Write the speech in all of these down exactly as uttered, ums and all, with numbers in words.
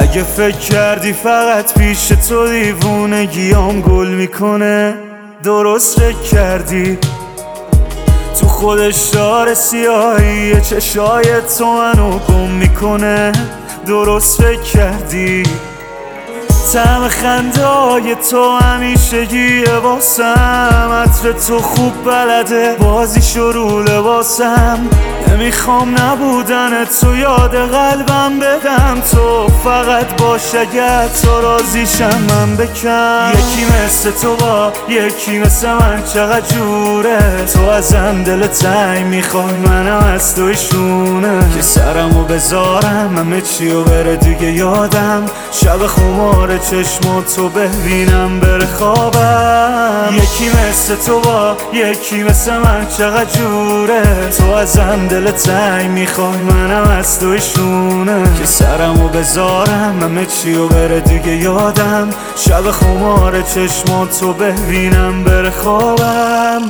اگه فکر کردی فقط پیش تو دیوونگیام گل میکنه، درست فکر کردی. تو خودش داره سیاهی چشای تو منو گم میکنه، درست فکر کردی. طعم خنده‌های تو همیشگیه واسم، عطر تو خوب بلده بازی شروع لباسم. نمیخوام نبودن تو یاد قلبم بدم، تو فقط باش اگر تو راضیشم من بکن. یکی مثل تو با یکی مثل من چقدر جوره، تو ازم دل تنگ میخوای منم از تویشونه. که سرمو بذارم همه چیو بره دیگه یادم، شب خمار چشماتو ببینم بره خوابم. یکی مثل تو با یکی مثل من چقدر جوره، تو ازم دل تنگ میخوای منم از تویشونه. که سرمو بذارم همه چیو بره دیگه یادم، شب خمار چشماتو ببینم بره خوابم.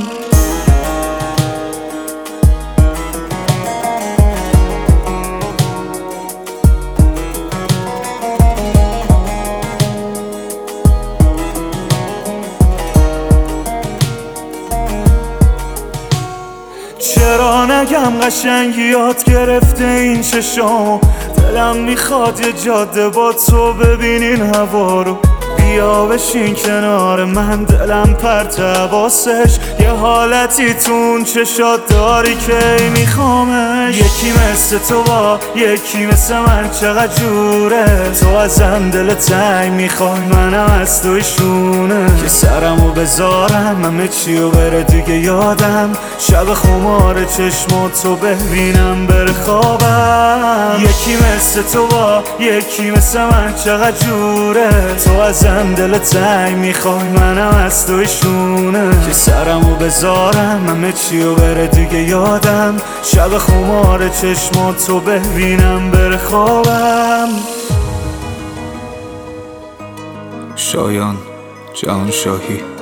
چرا نگم قشنگی یاد گرفته این چشام، دلم میخواد یه جاده با تو ببینین هوا رو. بیا بشین کنار من، دلم پرت حواسش، یه حالتی تو اون چشات داری که میخوامش. یکی مثل تو با یکی مثل من چقدر جوره، تو ازم دل تنگ میخوای منم از تویشونه. که سرمو بذارم همه چیو بره دیگه یادم، شب خمار چشماتو ببینم بره خوابم. یکی مثل تو با یکی مثل من چقدر جوره، تو ازم دل تنگ میخوای منم از تویشونه. که سرمو بذارم همه چیو بره دیگه یادم، شب خمار چشماتو ببینم بره خوابم. شایان جهانشاهی.